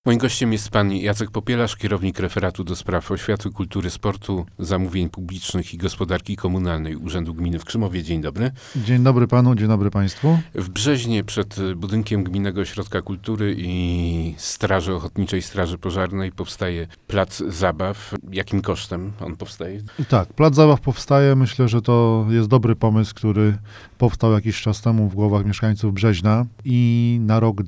Moim gościem jest pan Jacek Popielarz, kierownik referatu do spraw oświaty, kultury, sportu, zamówień publicznych i gospodarki komunalnej Urzędu Gminy w Krzymowie. Dzień dobry. Dzień dobry panu, dzień dobry państwu. W Brzeźnie przed budynkiem Gminnego Ośrodka Kultury i Straży Ochotniczej Straży Pożarnej powstaje plac zabaw. Jakim kosztem on powstaje? Tak, plac zabaw powstaje. Myślę, że to jest dobry pomysł, który powstał jakiś czas temu w głowach mieszkańców Brzeźna i na rok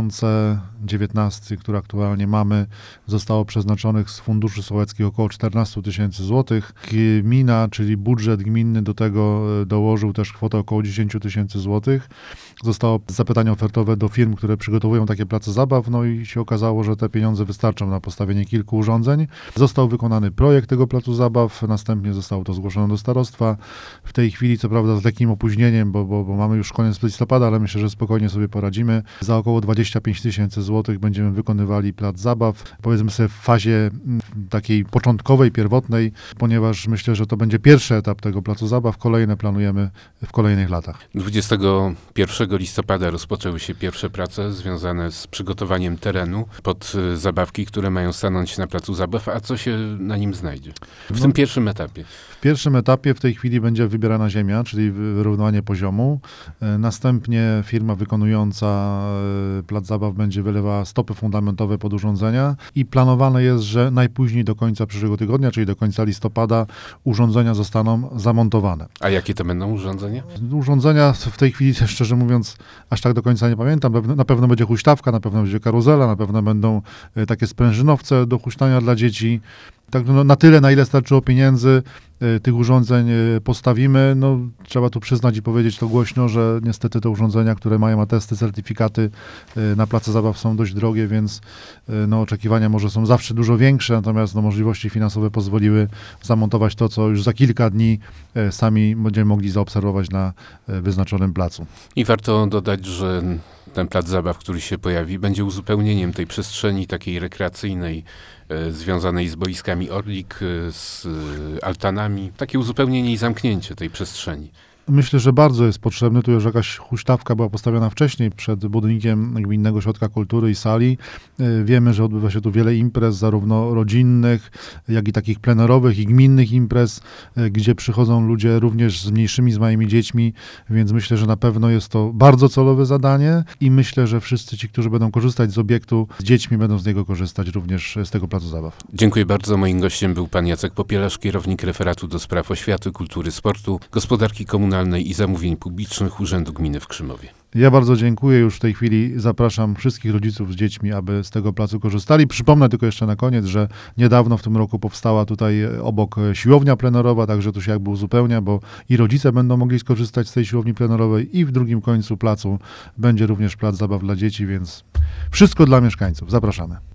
2019, który aktualnie mamy, zostało przeznaczonych z funduszy sołeckich około 14 tysięcy złotych. Gmina, czyli budżet gminny do tego dołożył też kwotę około 10 tysięcy złotych. Zostało zapytanie ofertowe do firm, które przygotowują takie place zabaw, no i się okazało, że te pieniądze wystarczą na postawienie kilku urządzeń. Został wykonany projekt tego placu zabaw, następnie zostało to zgłoszone do starostwa. W tej chwili, co prawda z lekkim opóźnieniem, bo mamy już koniec listopada, ale myślę, że spokojnie sobie poradzimy. Za około 25 tysięcy złotych będziemy wykonywali plac zabaw, powiedzmy sobie w fazie takiej początkowej, pierwotnej, ponieważ myślę, że to będzie pierwszy etap tego placu zabaw, kolejne planujemy w kolejnych latach. 21 listopada rozpoczęły się pierwsze prace związane z przygotowaniem terenu pod zabawki, które mają stanąć na placu zabaw. A co się na nim znajdzie w tym pierwszym etapie? W pierwszym etapie w tej chwili będzie wybierana ziemia, czyli wyrównywanie poziomu. Następnie firma wykonująca plac zabaw będzie wylewała stopy fundamentowe pod urządzenia i planowane jest, że najpóźniej do końca przyszłego tygodnia, czyli do końca listopada, urządzenia zostaną zamontowane. A jakie to będą urządzenia? Urządzenia w tej chwili, szczerze mówiąc, aż tak do końca nie pamiętam. Na pewno będzie huśtawka, na pewno będzie karuzela, na pewno będą takie sprężynowce do huśtania dla dzieci. Tak, no, na tyle, na ile starczyło pieniędzy, tych urządzeń postawimy. No, trzeba tu przyznać i powiedzieć to głośno, że niestety te urządzenia, które mają atesty, certyfikaty na place zabaw są dość drogie, więc no, oczekiwania może są zawsze dużo większe, natomiast no, możliwości finansowe pozwoliły zamontować to, co już za kilka dni sami będziemy mogli zaobserwować na wyznaczonym placu. I warto dodać, że ten plac zabaw, który się pojawi, będzie uzupełnieniem tej przestrzeni takiej rekreacyjnej, związanej z boiskami Orlik, z altanami. Takie uzupełnienie i zamknięcie tej przestrzeni. Myślę, że bardzo jest potrzebny. Tu już jakaś huśtawka była postawiona wcześniej przed budynkiem Gminnego Ośrodka Kultury i sali. Wiemy, że odbywa się tu wiele imprez, zarówno rodzinnych, jak i takich plenerowych i gminnych imprez, gdzie przychodzą ludzie również z mniejszymi, z małymi dziećmi, więc myślę, że na pewno jest to bardzo celowe zadanie i myślę, że wszyscy ci, którzy będą korzystać z obiektu, z dziećmi będą z niego korzystać również z tego placu zabaw. Dziękuję bardzo. Moim gościem był pan Jacek Popielarz, kierownik referatu do spraw oświaty, kultury, sportu, gospodarki komunalnej i zamówień publicznych Urzędu Gminy w Krzymowie. Ja bardzo dziękuję. Już w tej chwili zapraszam wszystkich rodziców z dziećmi, aby z tego placu korzystali. Przypomnę tylko jeszcze na koniec, że niedawno w tym roku powstała tutaj obok siłownia plenerowa, także to się jakby uzupełnia, bo i rodzice będą mogli skorzystać z tej siłowni plenerowej i w drugim końcu placu będzie również plac zabaw dla dzieci, więc wszystko dla mieszkańców. Zapraszamy.